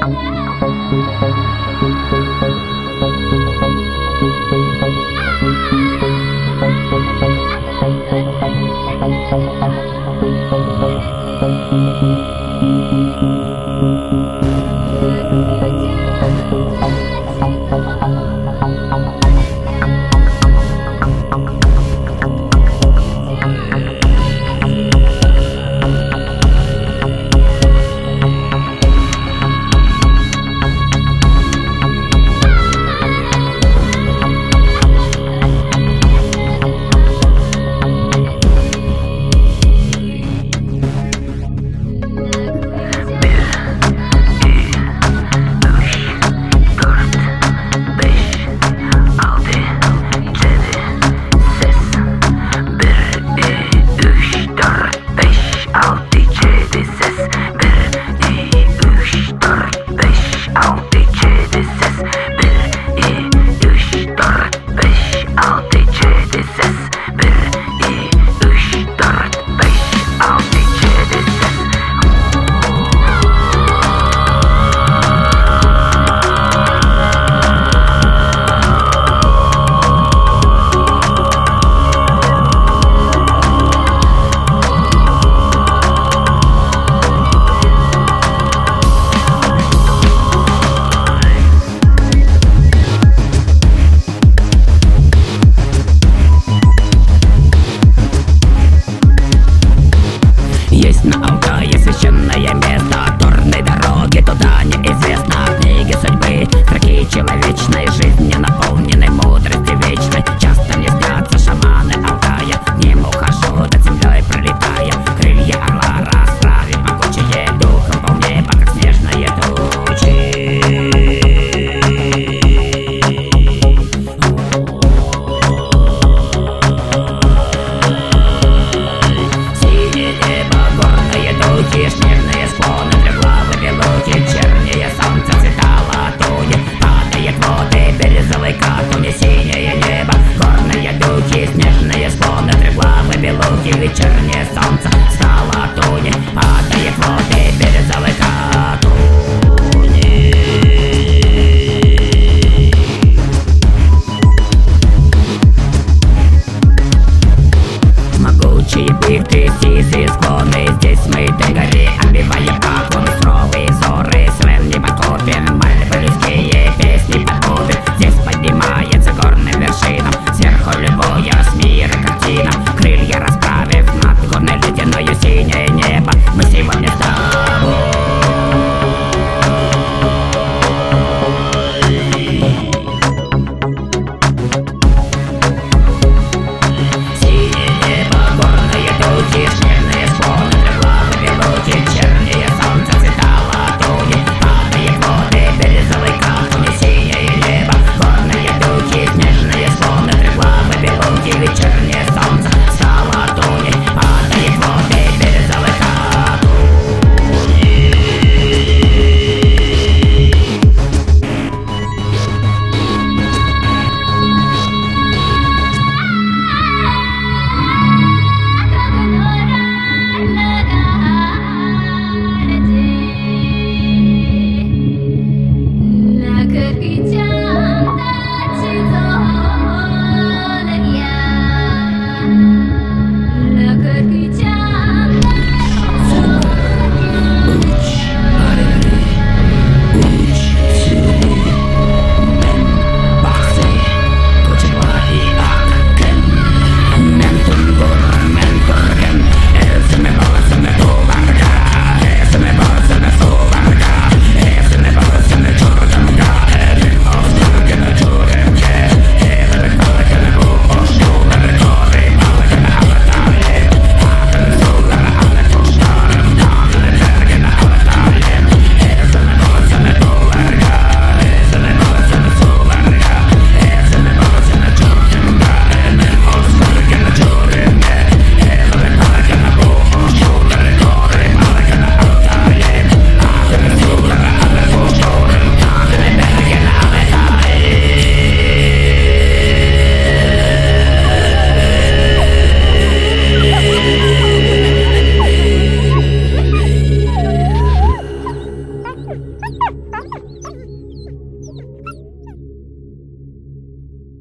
На Алтае священное место, горной дороги туда неизвестно. Книги судьбы, строки человечной жизни наполнены мудростью вечной. Часто мне снятся шаманы Алтая, к ним ухожу, над землей пролетая. Крылья орла расправив, могучие духом полнеба, как снежные тучи. Снежные склоны, треглавы белуги, чернее солнце цвета латуни. Падает воды березовой катуни, синее небо, горные духи. Снежные склоны, треглавы белуги, вечернее солнце цвета латуни. Падает воды березовой катуни. Могучие пихты, сизые склоны, здесь мы до горы, оббивая поклон.